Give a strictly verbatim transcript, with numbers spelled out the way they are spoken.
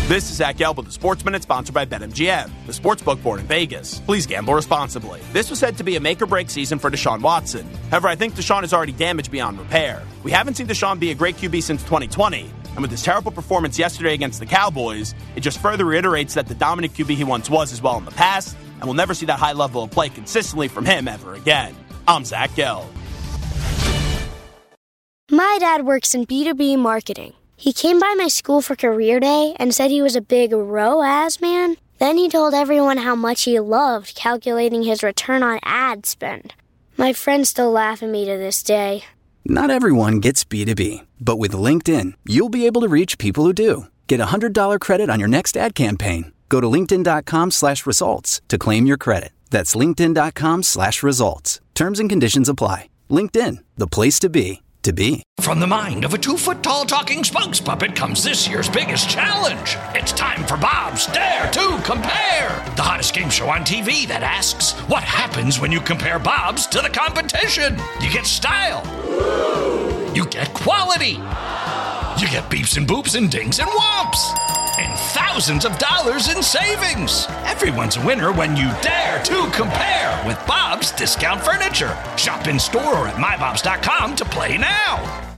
This is Zach Gelb with the Sports Minute, sponsored by BetMGM, the sportsbook board in Vegas. Please gamble responsibly. This was said to be a make-or-break season for Deshaun Watson. However, I think Deshaun is already damaged beyond repair. We haven't seen Deshaun be a great Q B since twenty twenty, and with his terrible performance yesterday against the Cowboys, it just further reiterates that the dominant Q B he once was as well in the past, and we'll never see that high level of play consistently from him ever again. I'm Zach Gelb. My dad works in B two B marketing. He came by my school for career day and said he was a big R O A S man. Then he told everyone how much he loved calculating his return on ad spend. My friends still laugh at me to this day. Not everyone gets B two B, but with LinkedIn, you'll be able to reach people who do. Get a one hundred dollars credit on your next ad campaign. Go to linkedin.com slash results to claim your credit. That's linkedin.com slash results. Terms and conditions apply. LinkedIn, the place to be. To be. From the mind of a two-foot-tall talking spokes puppet comes this year's biggest challenge. It's time for Bob's Dare to Compare, the hottest game show on T V that asks, what happens when you compare Bob's to the competition? You get style. You get quality. You get beeps and boops and dings and whomps. And thousands of dollars in savings. Everyone's a winner when you dare to compare with Bob's Discount Furniture. Shop in store or at my bobs dot com to play now.